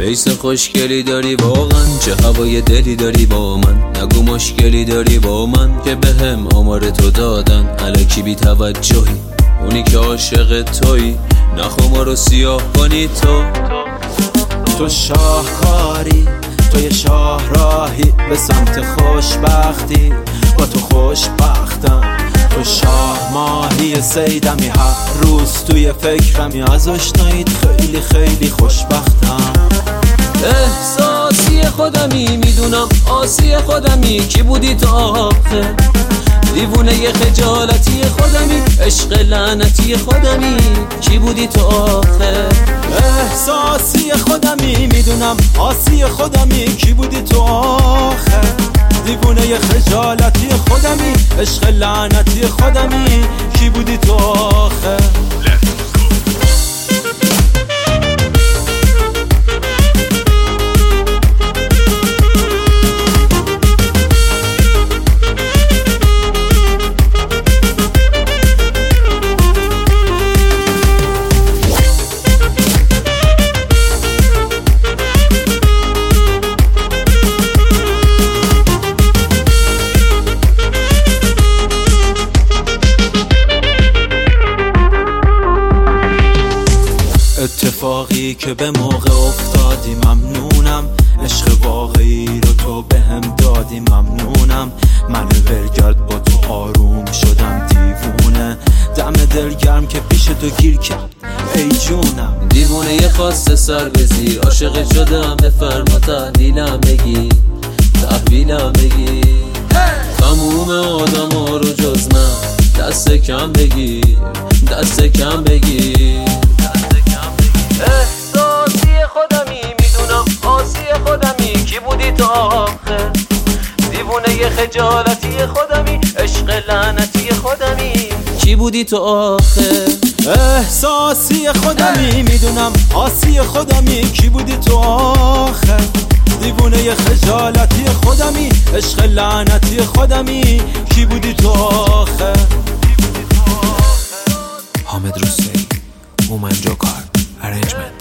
فیس خوشگلی داری واقعا، چه هوای دلی داری با من. نگو مشکلی داری با من که بهم آمار تو دادن. الکی بی توجهی اونی که عاشق تویی، نخوا ما رو سیاه کنی. تو شاهکاری، تو یه شاه راهی به سمت خوشبختی. با تو خوشبختم، تو شاه ماهی سیدمی. هر روز توی فکرمی، از آشناییت خیلی خیلی خوشبختم. احساسی خودمی، میدونم آسی خودمی. کی بودی تو آخه؟ دیوونه ی خجالتی خودمی، عشق لعنتی خودمی. کی بودی تو آخه؟ احساسی خودمی، میدونم آسی خودمی. کی بودی تو آخه؟ دیوونه ی خجالتی خودمی، عشق لعنتی خودمی. کی بودی تو آخه؟ اتفاقی که به موقع افتادی ممنونم. عشق واقعی رو تو بهم دادی ممنونم. من ولگرد با تو آروم شدم دیوونه. دم دلگرم که پیش تو گیر کرد ای جونم. دیوونه ی خواسته سر بزیر، عاشق شدم بفرما تحویلم بگی، تحویلم بگی. تموم آدم ها رو جز من دست کم بگیر، دست کم بگیر. احساسی خودمی، میدونم آسی خودمی. کی بودی تو آخه؟ دیوونه ی خجالتی خودمی، عشق لعنتی خودمی. کی بودی تو آخه؟ احساسی خودمی، میدونم آسی خودمی. کی بودی تو آخه؟ دیوونه ی خجالتی خودمی، عشق لعنتی خودمی. کی بودی تو آخه؟ حامد رستمی، مومن جوکار Arrangement